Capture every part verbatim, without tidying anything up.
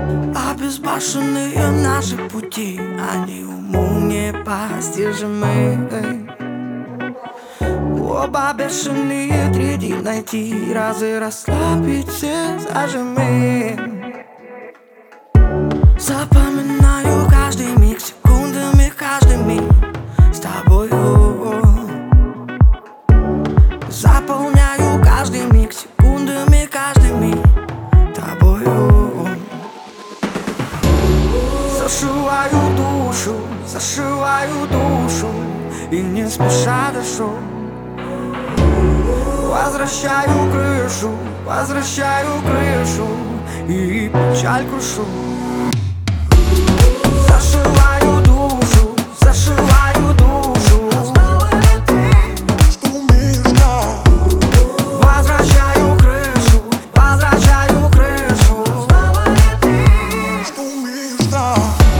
А безбашенные наши пути, они уму непостижимы. Оба бешеные, третий найти, разы расслабить все зажимы. Запоминаю каждый миг, секундами каждый миг с тобою. Заполняю каждый миг, секундами каждый миг тобою. Зашиваю душу, зашиваю душу и не спеша дышу. Возвращаю крышу, возвращаю крышу и печаль крушу. Зашиваю душу, зашиваю душу. Что умеешь, да? Возвращаю крышу, возвращаю крышу. Что умеешь, да?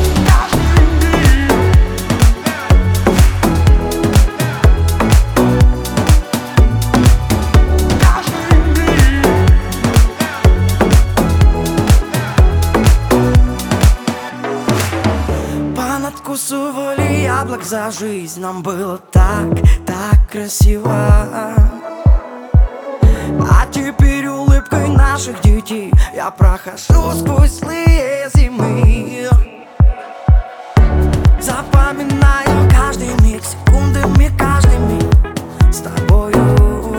Надкусывали яблок за жизнь, нам было так, так красиво. А теперь улыбкой наших детей я прохожу сквозь злые зимы. Запоминаю каждый миг, секундами каждый миг с тобою.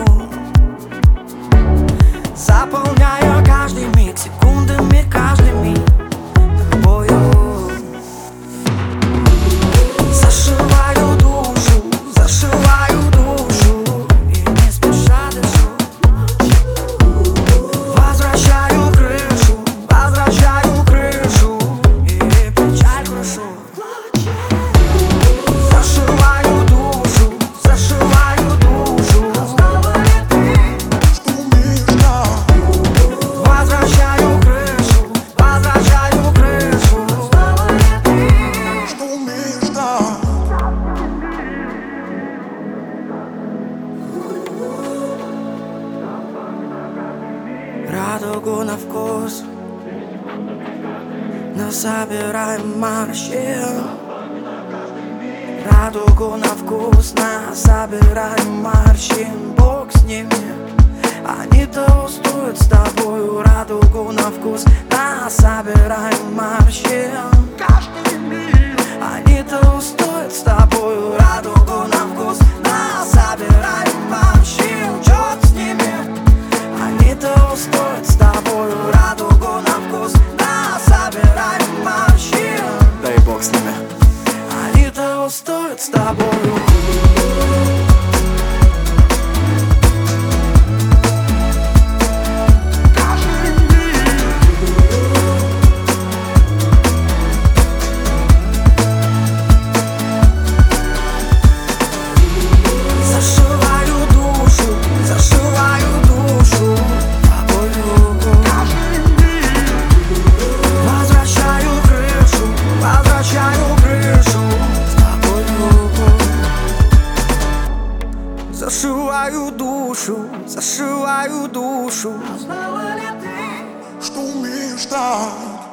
Заполняю каждый миг, секундами каждый миг тобою. Зашиваю душу, зашиваю душу и не спеша дышу. Возвращаю крышу, возвращаю крышу и печаль крушу. Зашиваю душу, зашиваю душу. Что умеешь, да? Возвращаю крышу, возвращаю крышу. Что умеешь, да? Радугу на вкус насобираем морщин. Радугу на вкус насобираем морщин. Бог с ними, они того стоят с тобою. Радугу на вкус насобираем морщин. Они того стоят с тобою. Радугу на вкус насобираем морщин. Черт с ними, они того стоят с тобою. Радугу на вкус насобираем морщин. Дай бог с ними. Они того стоят с тобою. Зашиваю душу, зашиваю душу тобою. Возвращаю крышу, возвращаю крышу с тобою. Зашиваю душу, зашиваю душу. Что умеешь, да?